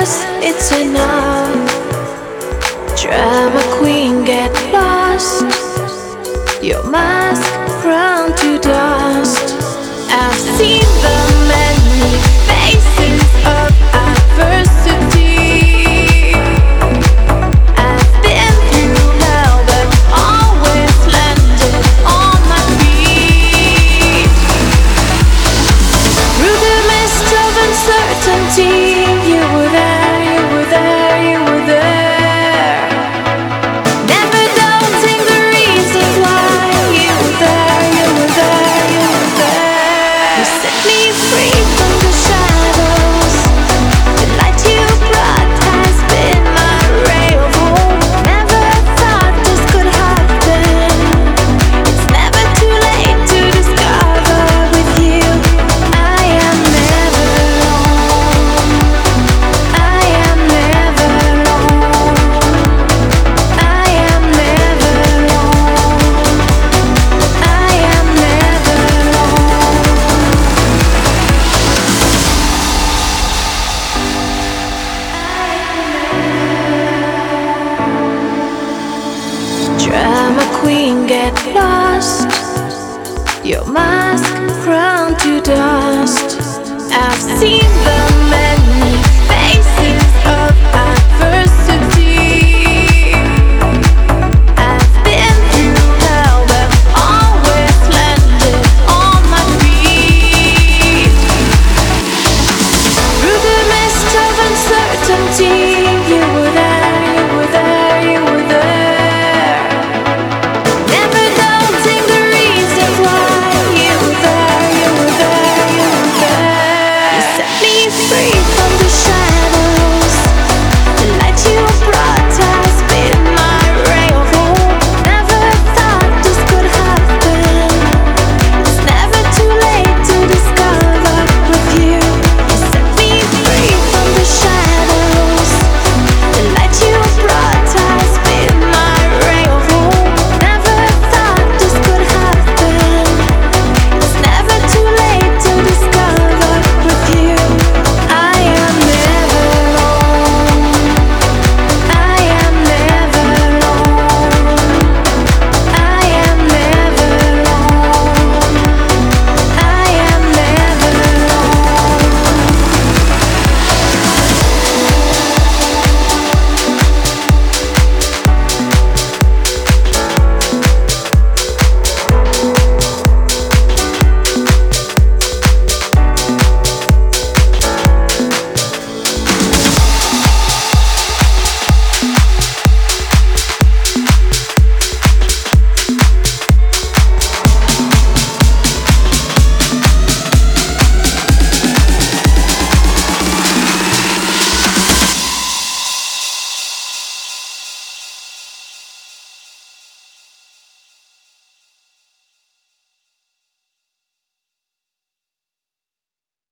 yes, it's enough. Drama queen, get lost. Your mask ground to dust. I've seen the many faces of adversity. I've been through hell, but always landed on my feet. Through the mist of uncertainty, you were there, you were there, you were there. Never doubting the reasons why. You were there, you were there, you were there. You set me free from the shadows. The light you brought has been my ray of hope. Never thought this could happen. It's never too late to discover with you. I am never alone. I am never alone. I am never alone. I am never alone. Drama queen, get lost. Your mask ground to dust. I've seen the